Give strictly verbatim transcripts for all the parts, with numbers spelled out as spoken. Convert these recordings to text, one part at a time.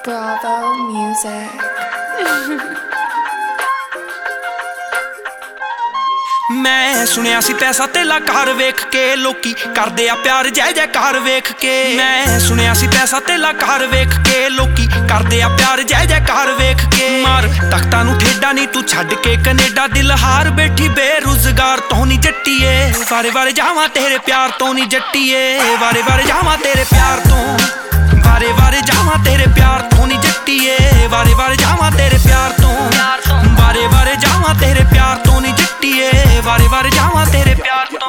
Bravo Music. मैं सुनिया सी पैसा तेला घर वेख के लोकी करदे आ प्यार जय जयकार वेख के। मैं सुनिया सी पैसा तेला घर वेख के लोकी करदे आ प्यार जय जयकार वेख के। मार तख्तां नूं ठेडा नी तू छड्ड के कनेडा दिल हार बैठी बेरोजगार तो नी जट्टीए। वारे वारे जावां तेरे प्यार तो नी जट्टीए। वारे वारे जावां तेरे प्यार तो वारे वारे जावां तेरे प्यार तो नी जट्टीए। वारे वारे जावां तेरे प्यार तो वारे वारे जावां तेरे प्यार तो नी जट्टीए। वारे वारे जावां तेरे प्यार तो।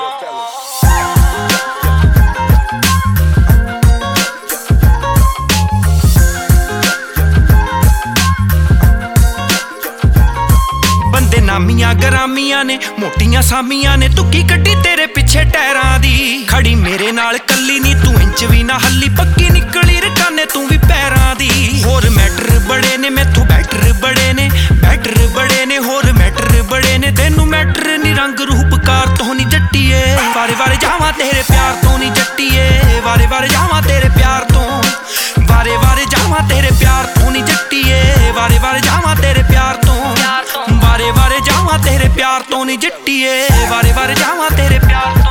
बंदे नामियां गरामियां ने मोटियां सामियां ने तुकी कड्डी तेरे पिछे टैरां दी। खड़ी मेरे नाल कल्ली नी तू इंच भी ना हल्ली पक्की निकली रकाने तू भी पैरां दी। होर मैटर बड़े ने मैथों बैटर बड़े ने बैटर बड़े ने होर मैटर बड़े ने तेनू मैटर नी रंग रूपकार तो नी जट्टीए। वारे वारे जावां तेरे प्यार तो नी जट्टीए। वारे वारे जावां तेरे प्यार तो वारे वारे जावां तेरे प्यार तो नी जट्टीए। वारे वारे जावां तेरे प्यार तो वारे वारे जावां तेरे प्यार तो नी जट्टीए। वारे वारे जावां तेरे प्यार तो।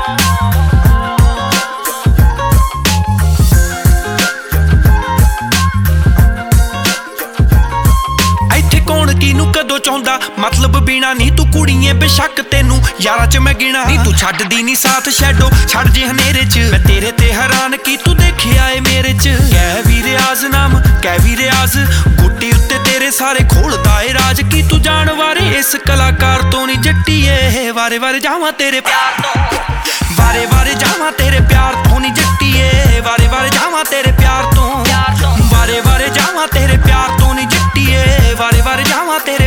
कीनू कदों चाहुंदा मतलब बिना नी तू कुड़िए बेशक तेनू यारां च मैं गिना नी तू छड्डदी नी साथ शैडो छड्ड जे हनेरे च। मैं तेरे ते हैरान की तू देखिया ए मेरे च। कै भी रियाज नाम कै भी रियाज गुट्टी उत्ते तेरे सारे खोलदा ए राज की तू जान वारे इस कलाकार तो नी जट्टीए। वारे वारे जावां तेरे प्यार तो वारे वारे जावां तेरे प्यार तो नी जट्टीए। वारे वारे जावां तेरे प्यार तो वारे वारे जावां तेरे प्यार तो नी जट्टीए। वारे वारे जावां तेरे